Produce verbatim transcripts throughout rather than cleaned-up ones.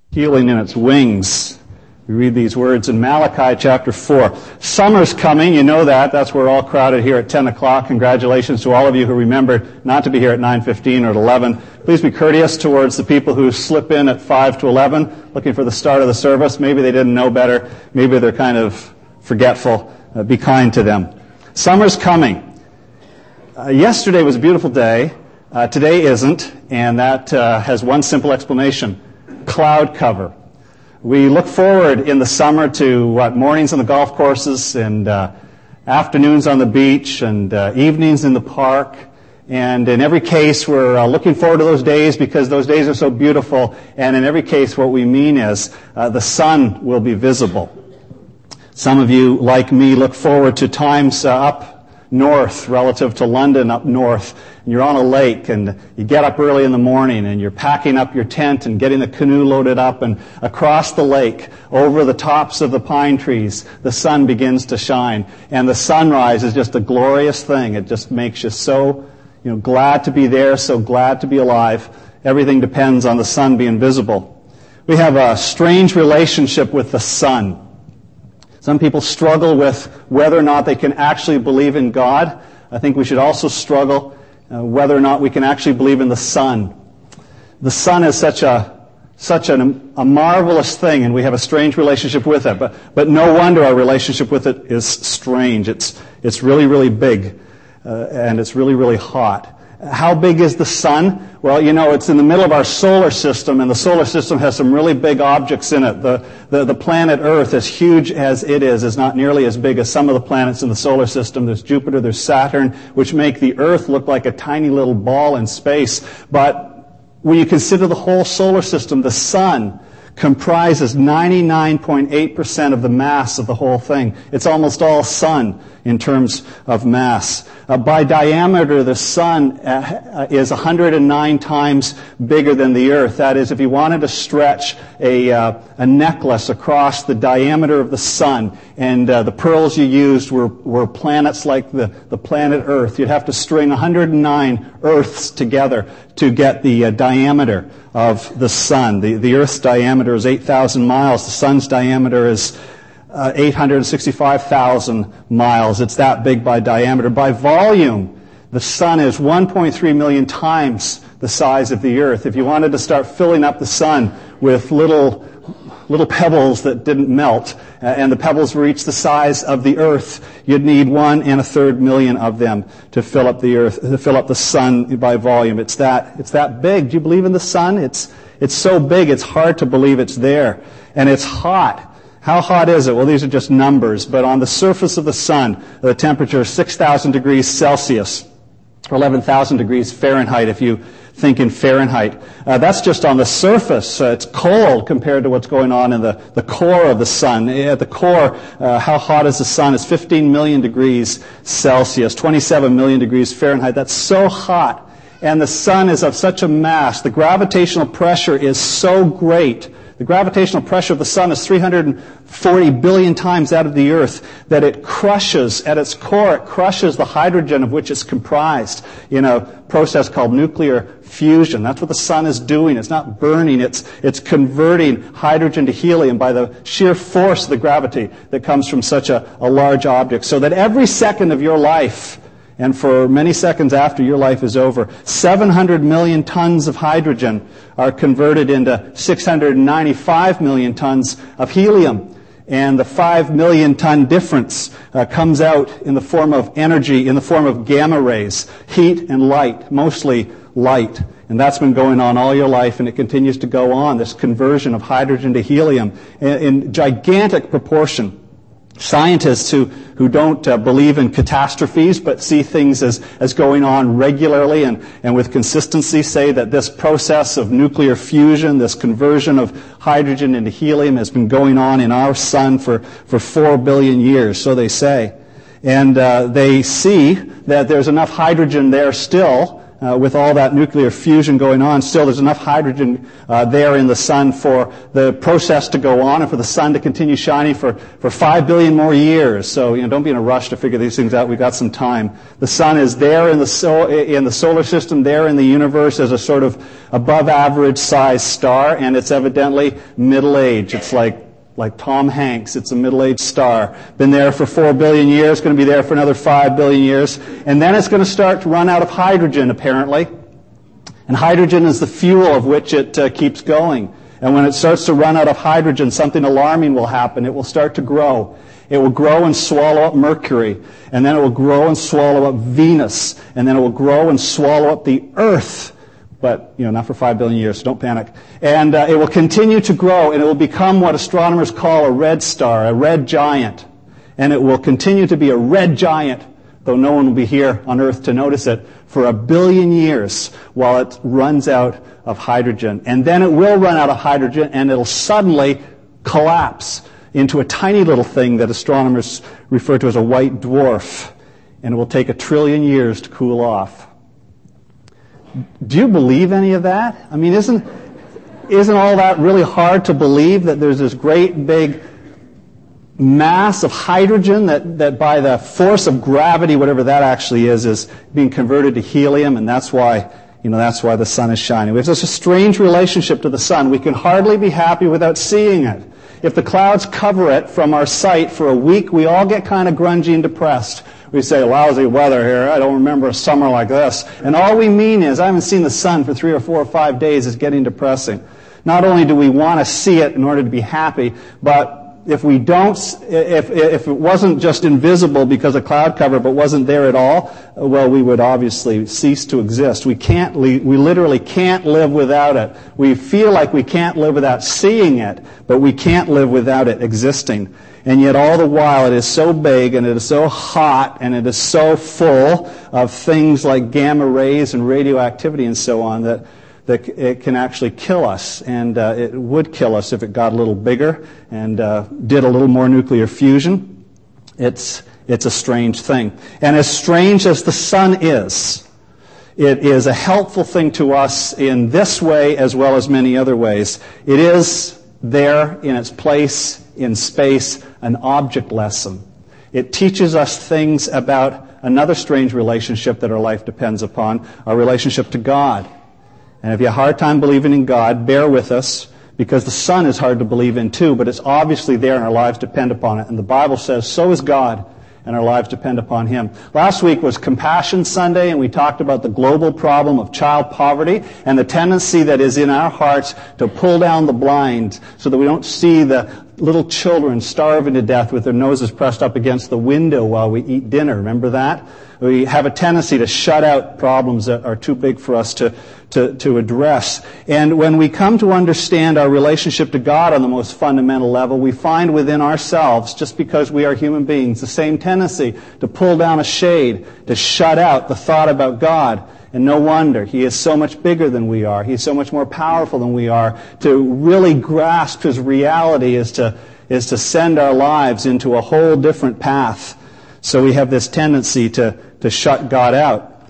healing in its wings. We read these words in Malachi chapter four. Summer's coming, you know that. That's where we're all crowded here at ten o'clock. Congratulations to all of you who remembered not to be here at nine fifteen or at eleven. Please be courteous towards the people who slip in at five to eleven, looking for the start of the service. Maybe they didn't know better. Maybe they're kind of forgetful. Uh, be kind to them. Summer's coming. Uh, yesterday was a beautiful day. Uh, today isn't, and that uh, has one simple explanation. Cloud cover. We look forward in the summer to what mornings on the golf courses and uh, afternoons on the beach and uh, evenings in the park. And in every case, we're uh, looking forward to those days because those days are so beautiful. And in every case, what we mean is uh, the sun will be visible. Some of you, like me, look forward to times uh, up north relative to London up north. And you're on a lake and you get up early in the morning and you're packing up your tent and getting the canoe loaded up, and across the lake, over the tops of the pine trees, the sun begins to shine. And the sunrise is just a glorious thing. It just makes you so, you know, glad to be there, so glad to be alive. Everything depends on the sun being visible. We have a strange relationship with the sun. Some people struggle with whether or not they can actually believe in God. I think we should also struggle uh, whether or not we can actually believe in the sun. The sun is such a such an, a marvelous thing, and we have a strange relationship with it. But but no wonder our relationship with it is strange. It's it's really really big, uh, and it's really really hot. How big is the sun? Well, you know, it's in the middle of our solar system, and the solar system has some really big objects in it. The, the, the planet Earth, as huge as it is, is not nearly as big as some of the planets in the solar system. There's Jupiter, there's Saturn, which make the Earth look like a tiny little ball in space. But when you consider the whole solar system, the sun comprises ninety-nine point eight percent of the mass of the whole thing. It's almost all sun in terms of mass. Uh, by diameter, the sun uh, is one hundred nine times bigger than the Earth. That is, if you wanted to stretch a, uh, a necklace across the diameter of the sun, and uh, the pearls you used were, were planets like the, the planet Earth, you'd have to string one hundred nine Earths together to get the uh, diameter of the sun. The, the Earth's diameter is eight thousand miles. The sun's diameter is uh, eight hundred sixty-five thousand miles. It's that big by diameter. By volume, the sun is one point three million times the size of the Earth. If you wanted to start filling up the sun with little little pebbles that didn't melt, uh, and the pebbles reached the size of the Earth, you'd need one and a third million of them to fill up the Earth, to fill up the sun by volume. It's that, it's that big. Do you believe in the sun? It's, it's so big, it's hard to believe it's there. And it's hot. How hot is it? Well, these are just numbers, but on the surface of the sun, the temperature is six thousand degrees Celsius, or eleven thousand degrees Fahrenheit if you think in Fahrenheit. Uh, that's just on the surface. Uh, it's cold compared to what's going on in the, the core of the sun. At the core, uh, how hot is the sun? It's fifteen million degrees Celsius, twenty-seven million degrees Fahrenheit. That's so hot. And the sun is of such a mass. The gravitational pressure is so great. The gravitational pressure of the sun is three hundred forty billion times that of the Earth, that it crushes, at its core, it crushes the hydrogen of which it's comprised in a process called nuclear fusion. That's what the sun is doing. It's not burning. It's, it's converting hydrogen to helium by the sheer force of the gravity that comes from such a, a large object. So that every second of your life, and for many seconds after your life is over, seven hundred million tons of hydrogen are converted into six hundred ninety-five million tons of helium. And the five million ton difference uh, comes out in the form of energy, in the form of gamma rays, heat and light, mostly light. And that's been going on all your life, and it continues to go on, this conversion of hydrogen to helium in, in gigantic proportion. Scientists who, who don't uh, believe in catastrophes but see things as, as going on regularly and, and with consistency say that this process of nuclear fusion, this conversion of hydrogen into helium has been going on in our sun for, for four billion years, so they say. And uh, they see that there's enough hydrogen there still uh, with all that nuclear fusion going on, still there's enough hydrogen uh, there in the sun for the process to go on and for the sun to continue shining for, for five billion more years. So, you know, don't be in a rush to figure these things out. We've got some time. The sun is there in the, so, in the solar system, there in the universe as a sort of above average size star, and it's evidently middle age. It's like Like Tom Hanks, it's a middle-aged star. Been there for four billion years, going to be there for another five billion years. And then it's going to start to run out of hydrogen, apparently. And hydrogen is the fuel of which it uh, keeps going. And when it starts to run out of hydrogen, something alarming will happen. It will start to grow. It will grow and swallow up Mercury. And then it will grow and swallow up Venus. And then it will grow and swallow up the Earth. But, you know, not for five billion years, so don't panic. And uh, it will continue to grow, and it will become what astronomers call a red star, a red giant. And it will continue to be a red giant, though no one will be here on Earth to notice it, for a billion years while it runs out of hydrogen. And then it will run out of hydrogen, and it'll suddenly collapse into a tiny little thing that astronomers refer to as a white dwarf. And it will take a trillion years to cool off. Do you believe any of that? I mean, isn't isn't all that really hard to believe, that there's this great big mass of hydrogen that, that by the force of gravity, whatever that actually is, is being converted to helium, and that's why, you know, that's why the sun is shining. We have such a strange relationship to the sun. We can hardly be happy without seeing it. If the clouds cover it from our sight for a week, we all get kind of grungy and depressed. We say, lousy weather here. I don't remember a summer like this. And all we mean is, I haven't seen the sun for three or four or five days. It's getting depressing. Not only do we want to see it in order to be happy, but if we don't, if, if it wasn't just invisible because of cloud cover, but wasn't there at all, well, we would obviously cease to exist. We can't, we literally can't live without it. We feel like we can't live without seeing it, but we can't live without it existing. And yet all the while it is so big and it is so hot and it is so full of things like gamma rays and radioactivity and so on that, that it can actually kill us. And uh, it would kill us if it got a little bigger and uh, did a little more nuclear fusion. It's, it's a strange thing. And as strange as the sun is, it is a helpful thing to us in this way as well as many other ways. It is there in its place in space, an object lesson. It teaches us things about another strange relationship that our life depends upon, our relationship to God. And if you have a hard time believing in God, bear with us, because the sun is hard to believe in too, but it's obviously there and our lives depend upon it. And the Bible says, so is God, and our lives depend upon Him. Last week was Compassion Sunday, and we talked about the global problem of child poverty and the tendency that is in our hearts to pull down the blinds so that we don't see the little children starving to death with their noses pressed up against the window while we eat dinner. Remember that? We have a tendency to shut out problems that are too big for us to, to, to address. And when we come to understand our relationship to God on the most fundamental level, we find within ourselves, just because we are human beings, the same tendency to pull down a shade, to shut out the thought about God. And no wonder. He is so much bigger than we are. He's so much more powerful than we are. To really grasp His reality is to, is to send our lives into a whole different path. So we have this tendency to, to shut God out.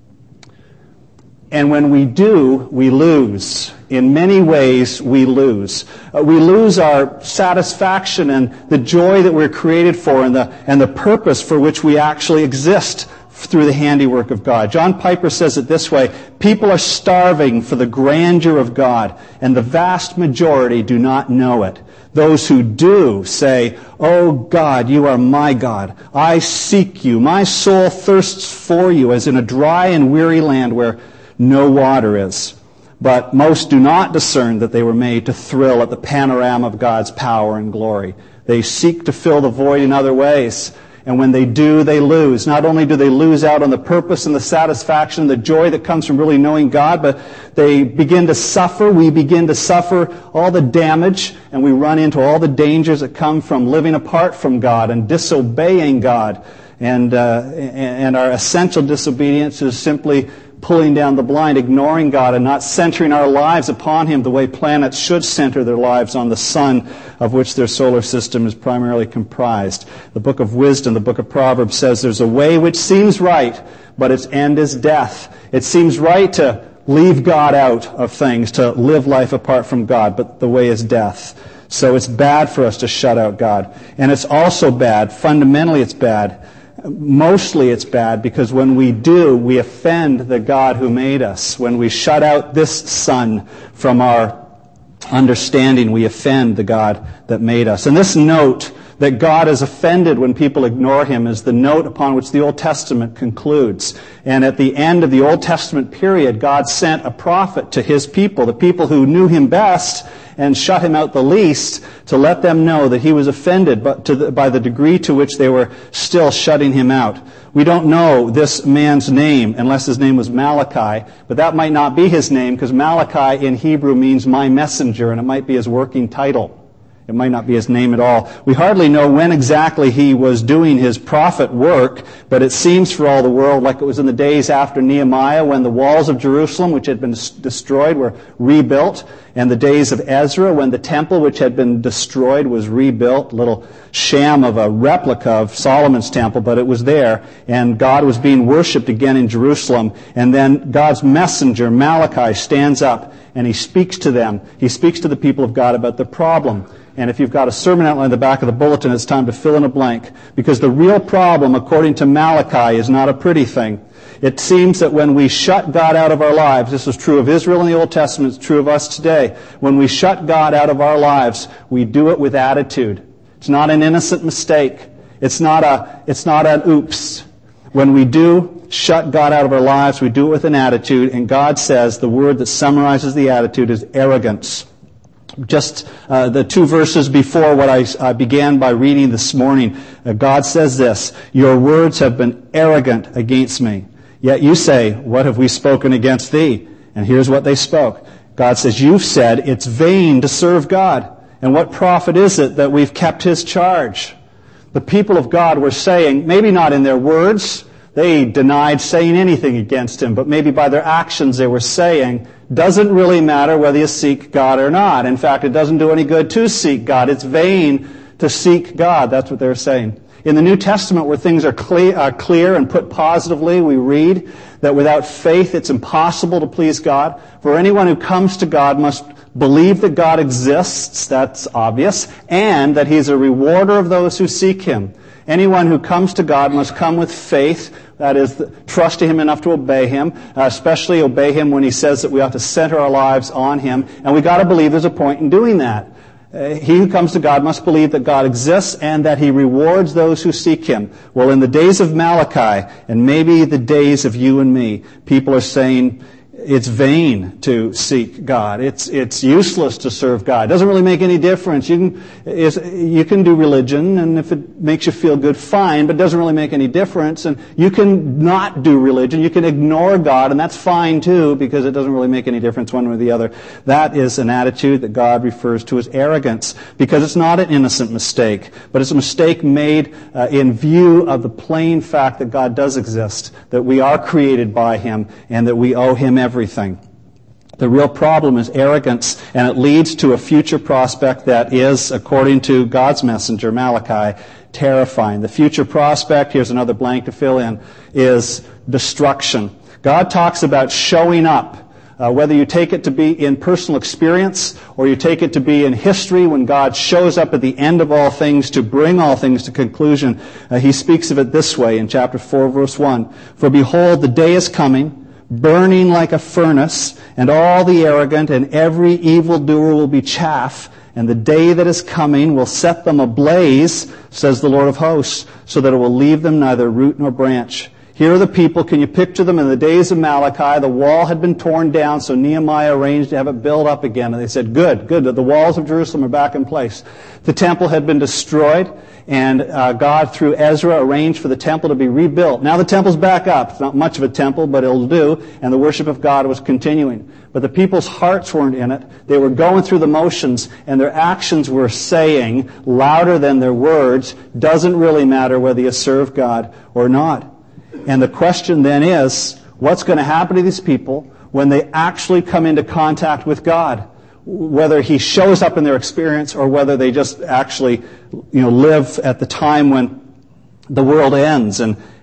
And when we do, we lose. In many ways, we lose. Uh, we lose our satisfaction and the joy that we're created for and the, and the purpose for which we actually exist through the handiwork of God. John Piper says it this way: people are starving for the grandeur of God, and the vast majority do not know it. Those who do say, "Oh God, you are my God. I seek you. My soul thirsts for you as in a dry and weary land where no water is." But most do not discern that they were made to thrill at the panorama of God's power and glory. They seek to fill the void in other ways. And when they do, they lose. Not only do they lose out on the purpose and the satisfaction, the joy that comes from really knowing God, but they begin to suffer. We begin to suffer all the damage, and we run into all the dangers that come from living apart from God and disobeying God. And, uh, and our essential disobedience is simply pulling down the blind, ignoring God, and not centering our lives upon Him the way planets should center their lives on the sun, of which their solar system is primarily comprised. The book of Wisdom, the book of Proverbs, says there's a way which seems right, but its end is death. It seems right to leave God out of things, to live life apart from God, but the way is death. So it's bad for us to shut out God. And it's also bad, fundamentally it's bad, mostly it's bad because when we do, we offend the God who made us. When we shut out this Son from our understanding, we offend the God that made us. And this note that God is offended when people ignore Him is the note upon which the Old Testament concludes. And at the end of the Old Testament period, God sent a prophet to His people, the people who knew Him best and shut Him out the least, to let them know that He was offended but to the, by the degree to which they were still shutting Him out. We don't know this man's name unless his name was Malachi, but that might not be his name because Malachi in Hebrew means my messenger, and it might be his working title. It might not be his name at all. We hardly know when exactly he was doing his prophet work, but it seems for all the world like it was in the days after Nehemiah when the walls of Jerusalem, which had been destroyed, were rebuilt, and the days of Ezra when the temple, which had been destroyed, was rebuilt, a little sham of a replica of Solomon's temple, but it was there, and God was being worshipped again in Jerusalem. And then God's messenger, Malachi, stands up and he speaks to them. He speaks to the people of God about the problem. And if you've got a sermon outline in the back of the bulletin, it's time to fill in a blank. Because the real problem, according to Malachi, is not a pretty thing. It seems that when we shut God out of our lives, this was true of Israel in the Old Testament, it's true of us today. When we shut God out of our lives, we do it with attitude. It's not an innocent mistake. It's not a, it's not an oops. When we do shut God out of our lives, we do it with an attitude, and God says the word that summarizes the attitude is arrogance. Just uh, the two verses before what I uh, began by reading this morning, uh, God says this, your words have been arrogant against me. Yet you say, what have we spoken against thee? And here's what they spoke. God says, you've said it's vain to serve God. And what profit is it that we've kept His charge? The people of God were saying, maybe not in their words, they denied saying anything against Him, but maybe by their actions they were saying, doesn't really matter whether you seek God or not. In fact, it doesn't do any good to seek God. It's vain to seek God. That's what they're saying. In the New Testament, where things are clear, are clear and put positively, we read that without faith it's impossible to please God. For anyone who comes to God must believe that God exists, that's obvious, and that He's a rewarder of those who seek Him. Anyone who comes to God must come with faith, that is, trust Him enough to obey Him, uh, especially obey Him when He says that we ought to center our lives on Him. And we've got to believe there's a point in doing that. Uh, he who comes to God must believe that God exists and that He rewards those who seek Him. Well, in the days of Malachi, and maybe the days of you and me, people are saying, it's vain to seek God. It's it's useless to serve God. It doesn't really make any difference. You can is, you can do religion, and if it makes you feel good, fine, but it doesn't really make any difference. And you can not do religion. You can ignore God, and that's fine too, because it doesn't really make any difference one way or the other. That is an attitude that God refers to as arrogance, because it's not an innocent mistake, but it's a mistake made uh, in view of the plain fact that God does exist, that we are created by Him, and that we owe Him everything. Everything. The real problem is arrogance, and it leads to a future prospect that is, according to God's messenger, Malachi, terrifying. The future prospect, here's another blank to fill in, is destruction. God talks about showing up, uh, whether you take it to be in personal experience or you take it to be in history when God shows up at the end of all things to bring all things to conclusion. Uh, he speaks of it this way in chapter four, verse one. For behold, the day is coming, burning like a furnace, and all the arrogant and every evildoer will be chaff, and the day that is coming will set them ablaze, says the Lord of hosts, so that it will leave them neither root nor branch. Here are the people. Can you picture them? In the days of Malachi, the wall had been torn down, so Nehemiah arranged to have it built up again. And they said, good, good, the walls of Jerusalem are back in place. The temple had been destroyed, and uh, God, through Ezra, arranged for the temple to be rebuilt. Now the temple's back up. It's not much of a temple, but it'll do, and the worship of God was continuing. But the people's hearts weren't in it. They were going through the motions, and their actions were saying, louder than their words, doesn't really matter whether you serve God or not. And the question then is, what's going to happen to these people when they actually come into contact with God? Whether He shows up in their experience or whether they just actually, you know, live at the time when the world ends and,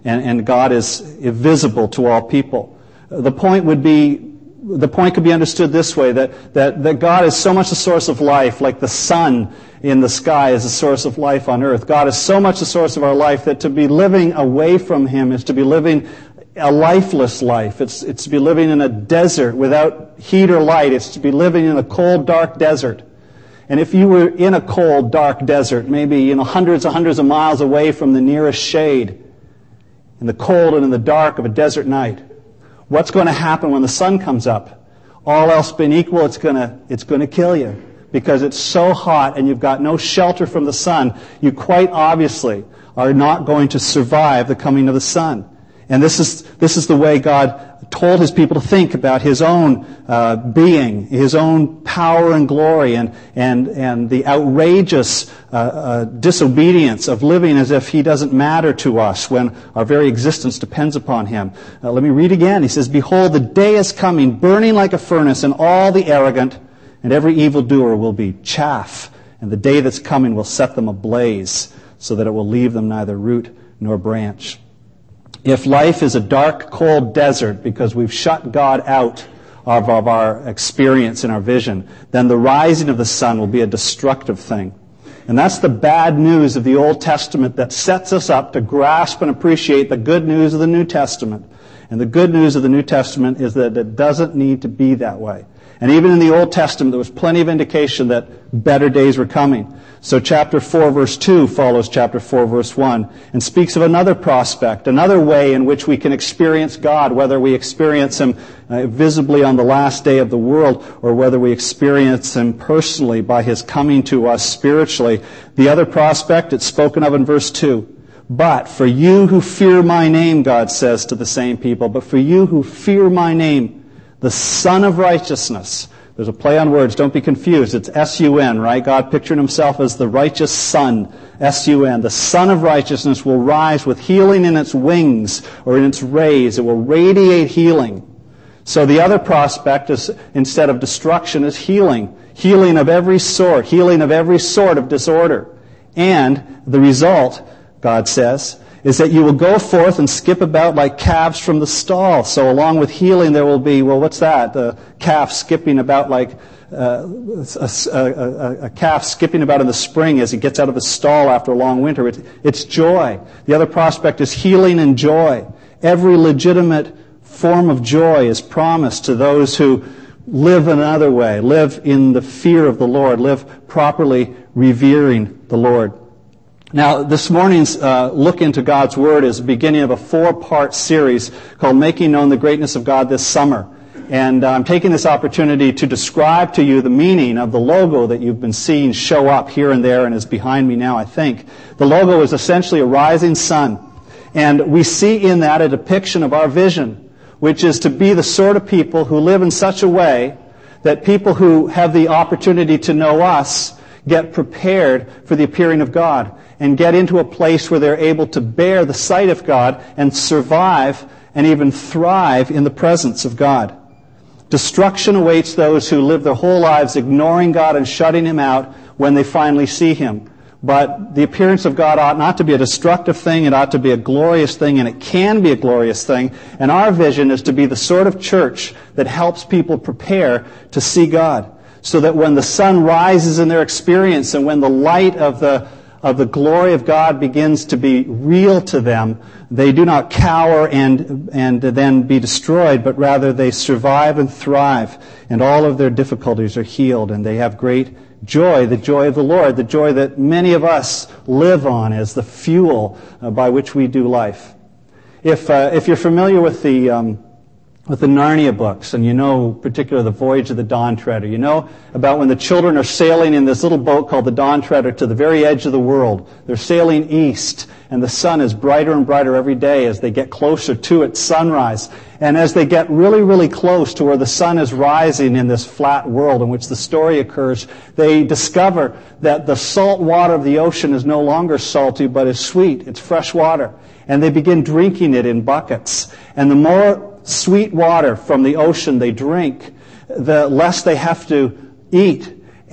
and, and God is visible to all people. The point would be, the point could be understood this way, that, that, that God is so much the source of life, like the sun in the sky is the source of life on earth. God is so much the source of our life that to be living away from Him is to be living a lifeless life. It's, it's to be living in a desert without heat or light. It's to be living in a cold, dark desert. And if you were in a cold, dark desert, maybe, you know, hundreds and hundreds of miles away from the nearest shade, in the cold and in the dark of a desert night, what's going to happen when the sun comes up? All else being equal, it's going to, it's going to kill you. Because it's so hot and you've got no shelter from the sun, you quite obviously are not going to survive the coming of the sun. And this is, this is the way God told His people to think about His own uh, being, His own power and glory, and, and, and the outrageous uh, uh, disobedience of living as if He doesn't matter to us when our very existence depends upon Him. Uh, let me read again. He says, "Behold, the day is coming, burning like a furnace, and all the arrogant and every evildoer will be chaff, and the day that's coming will set them ablaze, so that it will leave them neither root nor branch." If life is a dark, cold desert because we've shut God out of, of our experience and our vision, then the rising of the sun will be a destructive thing. And that's the bad news of the Old Testament that sets us up to grasp and appreciate the good news of the New Testament. And the good news of the New Testament is that it doesn't need to be that way. And even in the Old Testament, there was plenty of indication that better days were coming. So chapter four, verse two follows chapter four, verse one, and speaks of another prospect, another way in which we can experience God, whether we experience Him uh, visibly on the last day of the world, or whether we experience Him personally by His coming to us spiritually. The other prospect, it's spoken of in verse two. "But for you who fear my name," God says to the same people, "but for you who fear my name, the Son of Righteousness." There's a play on words. Don't be confused. It's S U N, right? God pictured Himself as the righteous Son. S U N. The Son of Righteousness will rise with healing in its wings or in its rays. It will radiate healing. So the other prospect is, instead of destruction, is healing. Healing of every sort. Healing of every sort of disorder. And the result, God says, is that you will go forth and skip about like calves from the stall. So along with healing there will be, well, what's that? The calf skipping about like uh, a, a, a calf skipping about in the spring as he gets out of the stall after a long winter. It, it's joy. The other prospect is healing and joy. Every legitimate form of joy is promised to those who live another way, live in the fear of the Lord, live properly revering the Lord. Now, this morning's uh, look into God's Word is the beginning of a four-part series called Making Known the Greatness of God this summer. And uh, I'm taking this opportunity to describe to you the meaning of the logo that you've been seeing show up here and there and is behind me now, I think. The logo is essentially a rising sun. And we see in that a depiction of our vision, which is to be the sort of people who live in such a way that people who have the opportunity to know us get prepared for the appearing of God and get into a place where they're able to bear the sight of God and survive and even thrive in the presence of God. Destruction awaits those who live their whole lives ignoring God and shutting Him out when they finally see Him. But the appearance of God ought not to be a destructive thing. It ought to be a glorious thing, and it can be a glorious thing. And our vision is to be the sort of church that helps people prepare to see God, so that when the sun rises in their experience and when the light of the of the glory of God begins to be real to them, they do not cower and and then be destroyed, but rather they survive and thrive, and all of their difficulties are healed, and they have great joy, the joy of the Lord, the joy that many of us live on as the fuel uh, by which we do life. If uh, if you're familiar with the um, with the Narnia books, and you know particularly the Voyage of the Dawn Treader, you know about when the children are sailing in this little boat called the Dawn Treader to the very edge of the world. They're sailing east, and the sun is brighter and brighter every day as they get closer to its sunrise. And as they get really, really close to where the sun is rising in this flat world in which the story occurs, they discover that the salt water of the ocean is no longer salty, but is sweet. It's fresh water. And they begin drinking it in buckets. And the more sweet water from the ocean they drink, the less they have to eat.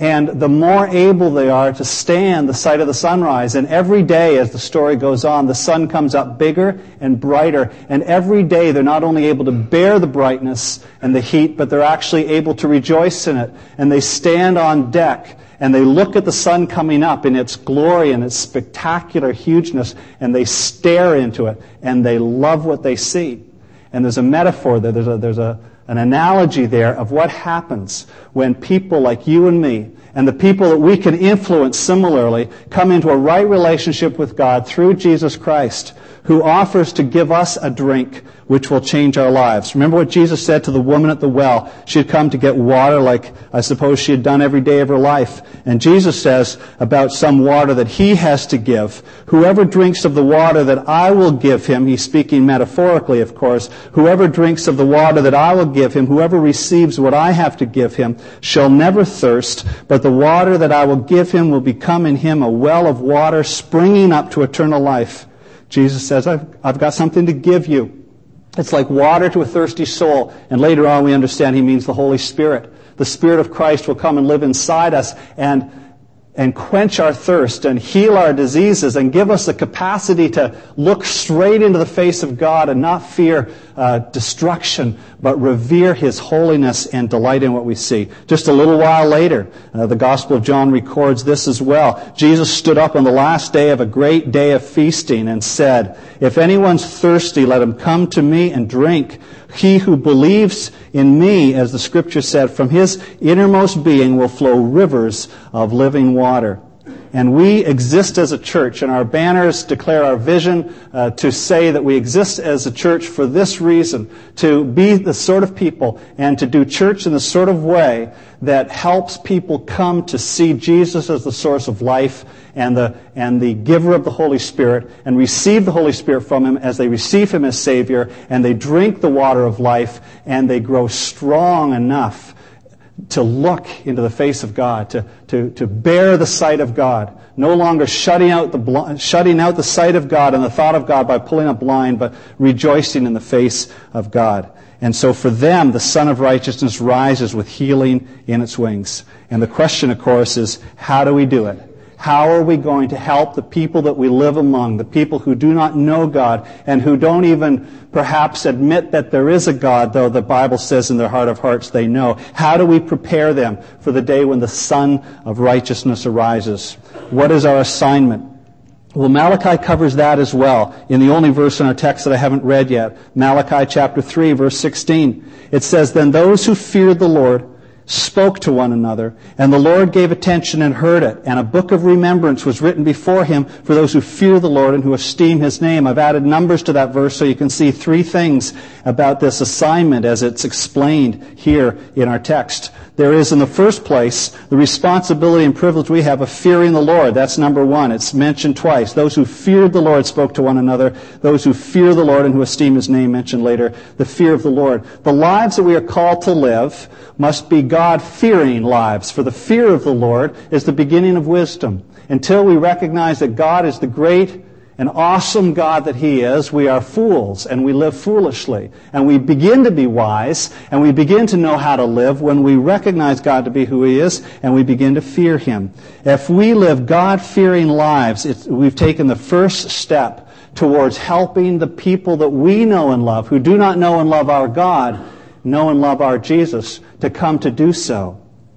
And the more able they are to stand the sight of the sunrise. And every day, as the story goes on, the sun comes up bigger and brighter. And every day, they're not only able to bear the brightness and the heat, but they're actually able to rejoice in it. And they stand on deck, and they look at the sun coming up in its glory and its spectacular hugeness, and they stare into it, and they love what they see. And there's a metaphor there, there's a, there's a an analogy there of what happens when people like you and me and the people that we can influence similarly come into a right relationship with God through Jesus Christ, who offers to give us a drink which will change our lives. Remember what Jesus said to the woman at the well. She had come to get water like I suppose she had done every day of her life. And Jesus says about some water that he has to give, whoever drinks of the water that I will give him, he's speaking metaphorically, of course, whoever drinks of the water that I will give him, whoever receives what I have to give him, shall never thirst, but the water that I will give him will become in him a well of water springing up to eternal life. Jesus says, I've, I've got something to give you. It's like water to a thirsty soul. And later on we understand he means the Holy Spirit. The Spirit of Christ will come and live inside us and and quench our thirst and heal our diseases and give us the capacity to look straight into the face of God and not fear uh, destruction, but revere his holiness and delight in what we see. Just a little while later, uh, the Gospel of John records this as well. Jesus stood up on the last day of a great day of feasting and said, "If anyone's thirsty, let him come to me and drink. He who believes in me, as the Scripture said, from his innermost being will flow rivers of living water." And we exist as a church, and our banners declare our vision uh, to say that we exist as a church for this reason, to be the sort of people and to do church in the sort of way that helps people come to see Jesus as the source of life and the and the giver of the Holy Spirit, and receive the Holy Spirit from him as they receive him as Savior, and they drink the water of life, and they grow strong enough to look into the face of God, to, to, to bear the sight of God, no longer shutting out the bl- shutting out the sight of God and the thought of God by pulling a blind, but rejoicing in the face of God. And so for them, the Son of Righteousness rises with healing in its wings. And the question, of course, is how do we do it? How are we going to help the people that we live among, the people who do not know God and who don't even perhaps admit that there is a God, though the Bible says in their heart of hearts they know? How do we prepare them for the day when the Son of Righteousness arises? What is our assignment? Well, Malachi covers that as well in the only verse in our text that I haven't read yet. Malachi chapter three, verse sixteen. It says, "Then those who feared the Lord spoke to one another, and the Lord gave attention and heard it. And a book of remembrance was written before him for those who fear the Lord and who esteem his name." I've added numbers to that verse so you can see three things about this assignment as it's explained here in our text. There is, in the first place, the responsibility and privilege we have of fearing the Lord. That's number one. It's mentioned twice. Those who feared the Lord spoke to one another. Those who fear the Lord and who esteem his name, mentioned later. The fear of the Lord. The lives that we are called to live must be God-fearing lives, for the fear of the Lord is the beginning of wisdom. Until we recognize that God is the great and awesome God that he is, we are fools and we live foolishly. And we begin to be wise and we begin to know how to live when we recognize God to be who he is and we begin to fear him. If we live God-fearing lives, it's, we've taken the first step towards helping the people that we know and love, who do not know and love our God, know and love our Jesus, to come to do so.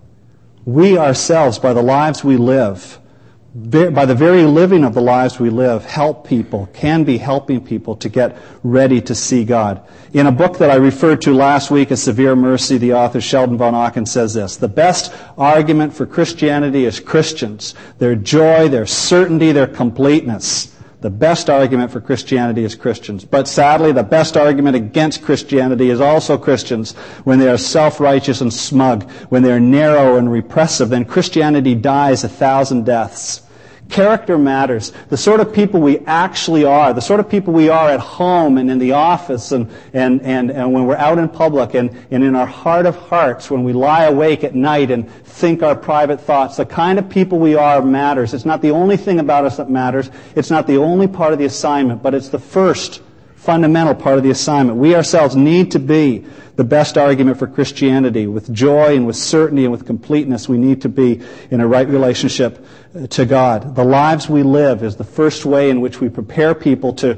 We ourselves, by the lives we live, by the very living of the lives we live, help people, can be helping people to get ready to see God. In a book that I referred to last week, A Severe Mercy, the author Sheldon Von Auken says this: "The best argument for Christianity is Christians, their joy, their certainty, their completeness." The best argument for Christianity is Christians. But sadly, the best argument against Christianity is also Christians. When they are self-righteous and smug, when they are narrow and repressive, then Christianity dies a thousand deaths. Character matters. The sort of people we actually are, the sort of people we are at home and in the office and, and, and, and when we're out in public and, and in our heart of hearts, when we lie awake at night and think our private thoughts, the kind of people we are matters. It's not the only thing about us that matters. It's not the only part of the assignment, but it's the first fundamental part of the assignment. We ourselves need to be the best argument for Christianity. With joy and with certainty and with completeness, we need to be in a right relationship to God. The lives we live is the first way in which we prepare people to,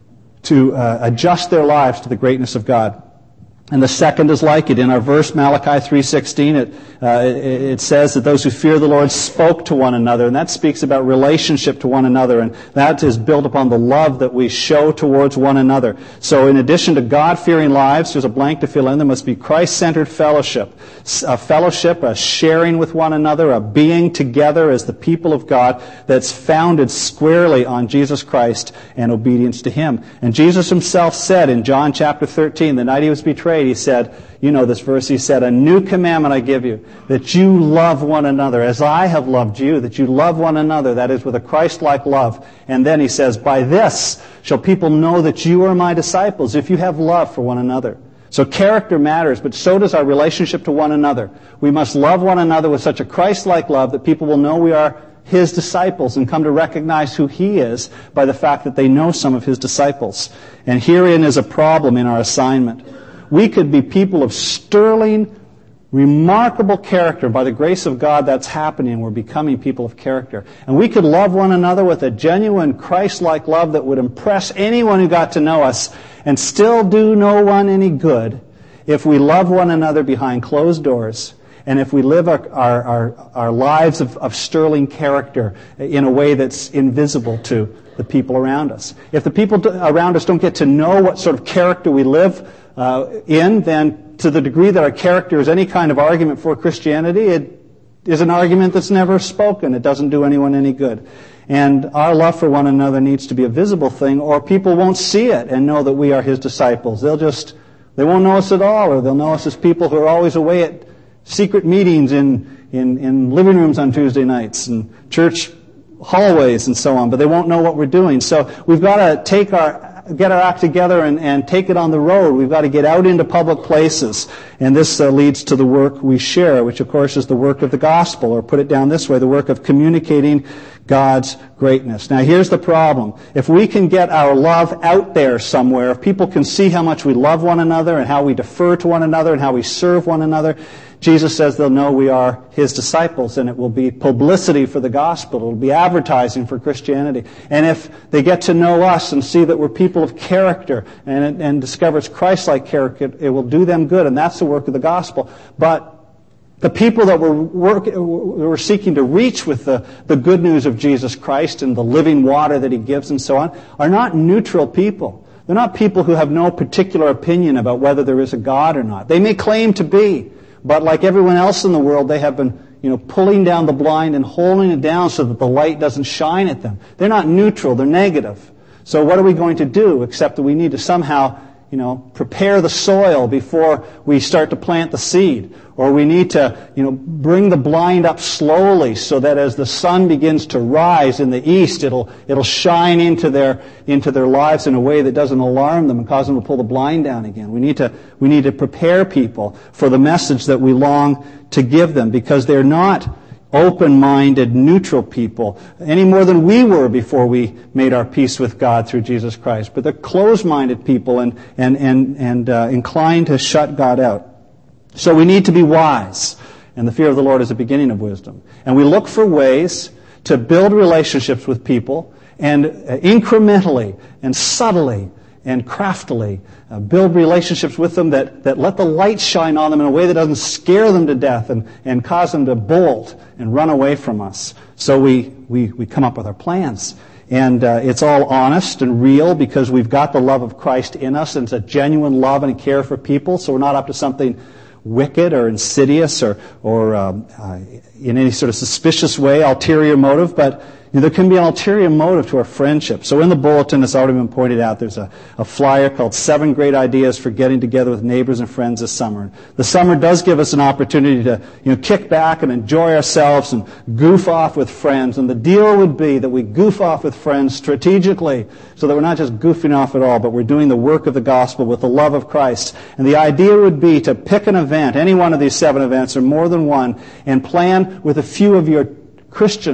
to uh, adjust their lives to the greatness of God. And the second is like it. In our verse, Malachi three sixteen, it, uh, it, it says that those who fear the Lord spoke to one another. And that speaks about relationship to one another. And that is built upon the love that we show towards one another. So in addition to God-fearing lives, there's a blank to fill in. There must be Christ-centered fellowship. A fellowship, a sharing with one another, a being together as the people of God that's founded squarely on Jesus Christ and obedience to Him. And Jesus Himself said in John chapter thirteen, the night He was betrayed, He said, you know this verse, He said, "A new commandment I give you, that you love one another as I have loved you, that you love one another," that is, with a Christ-like love. And then He says, "By this shall people know that you are my disciples, if you have love for one another." So character matters, but so does our relationship to one another. We must love one another with such a Christ-like love that people will know we are His disciples and come to recognize who He is by the fact that they know some of His disciples. And herein is a problem in our assignment. We could be people of sterling, remarkable character. By the grace of God, that's happening. We're becoming people of character. And we could love one another with a genuine Christ-like love that would impress anyone who got to know us and still do no one any good if we love one another behind closed doors and if we live our, our, our, our lives of, of sterling character in a way that's invisible to the people around us. If the people around us don't get to know what sort of character we live Uh, in, then to the degree that our character is any kind of argument for Christianity, it is an argument that's never spoken. It doesn't do anyone any good. And our love for one another needs to be a visible thing, or people won't see it and know that we are His disciples. They'll just, they won't know us at all, or they'll know us as people who are always away at secret meetings in, in, in living rooms on Tuesday nights and church hallways and so on, but they won't know what we're doing. So we've got to take our get our act together and, and take it on the road. We've got to get out into public places. And this uh, leads to the work we share, which of course is the work of the gospel, or put it down this way, the work of communicating God's greatness. Now here's the problem. If we can get our love out there somewhere, if people can see how much we love one another and how we defer to one another and how we serve one another, Jesus says they'll know we are His disciples, and it will be publicity for the gospel. It will be advertising for Christianity. And if they get to know us and see that we're people of character and, and discover it's Christ-like character, it will do them good, and that's the work of the gospel. But the people that we're, work, we're seeking to reach with the, the good news of Jesus Christ and the living water that He gives and so on are not neutral people. They're not people who have no particular opinion about whether there is a God or not. They may claim to be, but like everyone else in the world, they have been, you know, pulling down the blind and holding it down so that the light doesn't shine at them. They're not neutral, they're negative. So what are we going to do except that we need to somehow, you know, prepare the soil before we start to plant the seed? Or we need to, you know, bring the blind up slowly so that as the sun begins to rise in the east, it'll it'll shine into their into their lives in a way that doesn't alarm them and cause them to pull the blind down again. We need to we need to prepare people for the message that we long to give them, because they're not open-minded, neutral people any more than we were before we made our peace with God through Jesus Christ. But they're closed-minded people and and and and uh, inclined to shut God out. So we need to be wise, and the fear of the Lord is the beginning of wisdom. And we look for ways to build relationships with people, and uh, incrementally and subtly and craftily uh, build relationships with them that, that let the light shine on them in a way that doesn't scare them to death and, and cause them to bolt and run away from us. So we, we, we come up with our plans. And uh, it's all honest and real because we've got the love of Christ in us, and it's a genuine love and care for people, so we're not up to something wicked or insidious or, or um, uh, in any sort of suspicious way, ulterior motive, but you know, there can be an ulterior motive to our friendship. So in the bulletin, it's already been pointed out, there's a, a flyer called Seven Great Ideas for Getting Together with Neighbors and Friends this summer. The summer does give us an opportunity to, you know, kick back and enjoy ourselves and goof off with friends. And the deal would be that we goof off with friends strategically so that we're not just goofing off at all, but we're doing the work of the gospel with the love of Christ. And the idea would be to pick an event, any one of these seven events or more than one, and plan with a few of your Christian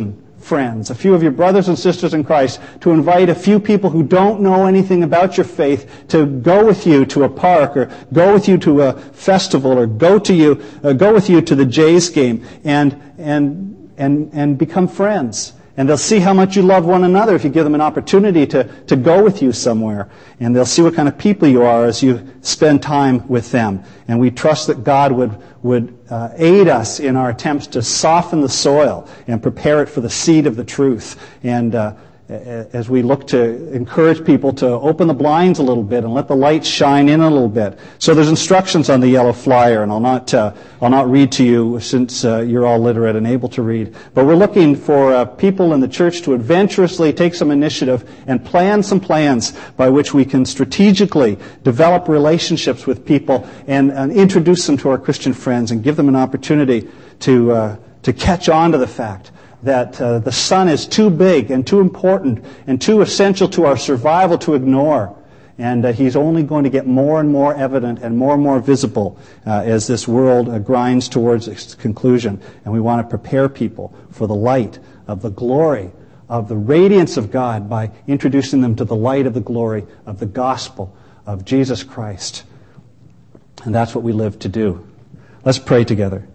friends, a few of your brothers and sisters in Christ, to invite a few people who don't know anything about your faith to go with you to a park, or go with you to a festival, or go to you, uh, go with you to the Jays game, and and and and become friends. And they'll see how much you love one another if you give them an opportunity to, to go with you somewhere. And they'll see what kind of people you are as you spend time with them. And we trust that God would, would uh, aid us in our attempts to soften the soil and prepare it for the seed of the truth. And uh, as we look to encourage people to open the blinds a little bit and let the light shine in a little bit. So there's instructions on the yellow flyer, and I'll not uh, I'll not read to you since uh, you're all literate and able to read. But we're looking for uh, people in the church to adventurously take some initiative and plan some plans by which we can strategically develop relationships with people and, and introduce them to our Christian friends and give them an opportunity to uh, to catch on to the fact that uh, the Son is too big and too important and too essential to our survival to ignore. And uh, He's only going to get more and more evident and more and more visible uh, as this world uh, grinds towards its conclusion. And we want to prepare people for the light of the glory of the radiance of God by introducing them to the light of the glory of the gospel of Jesus Christ. And that's what we live to do. Let's pray together.